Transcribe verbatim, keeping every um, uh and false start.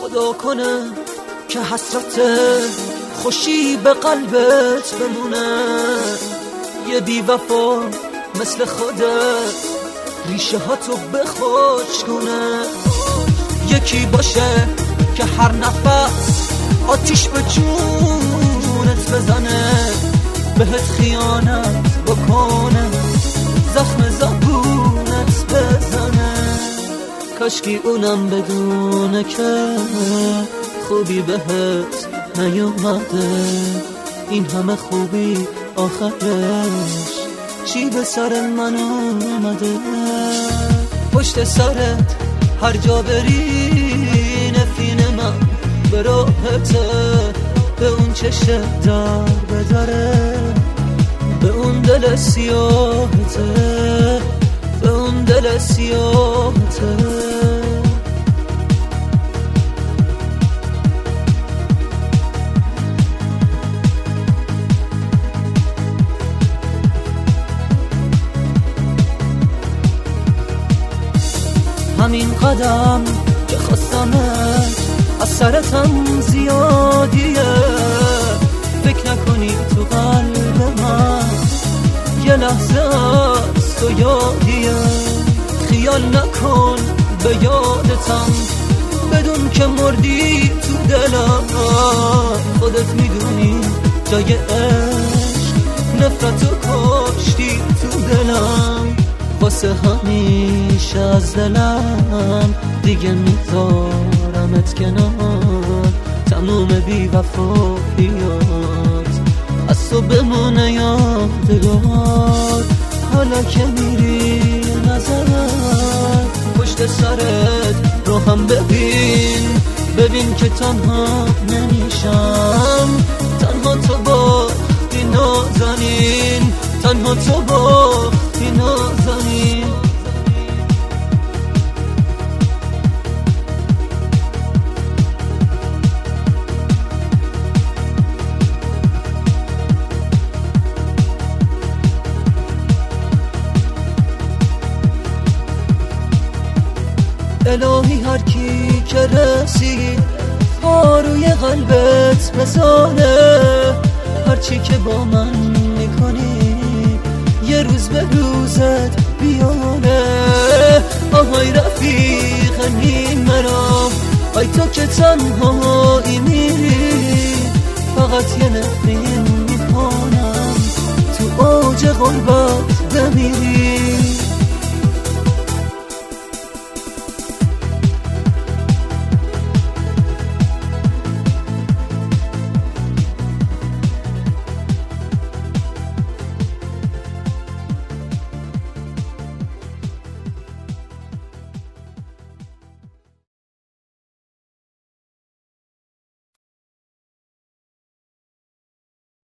خدا کنه که حسرت خوشی به قلبت بمونه. یه بی وفا مثل خودت ریشه ها تو بخوش کنه. یکی باشه که هر نفس آتیش به جونت بزنه، بهت خیانت بکنه، زخم زبونت بزنه. کاشکی اونم بدونه که خوبی بهت نیومده. این همه خوبی آخرش چی به سر من اومده؟ پشت سرت هر جا بری نفین من به راحته، به اون چشم در بدره، به اون دل سیاهته، به اون دل سیاهته. همین قدم که خواستمت از سرتم زیادیه، فکر نکنی تو قلب من یه لحظه از تو یادیه. خیال نکن به یادتم، بدون که مردی تو دلم. خودت میدونی جای عشق نفرتو کاشتی تو دلم. واسه همیشه از دلم دیگه میذارمت کنار. تموم بی وفاییات از تو بمونه یادگار. حالا که میری نظرت پشت سرت رو هم ببین، ببین که تنها نمیشم. تنها تو با دی نازنین، تنها تو با دی نازنین. الهی هر کی که رسید پا روی قلبت بزانه. هرچی که با من میکنی یه روز به روزت بیانه. آهای رفیق نیم مرام، آی تو که تنهایی میری. فقط یه نفرین میکنم تو اوج غربت بمیری.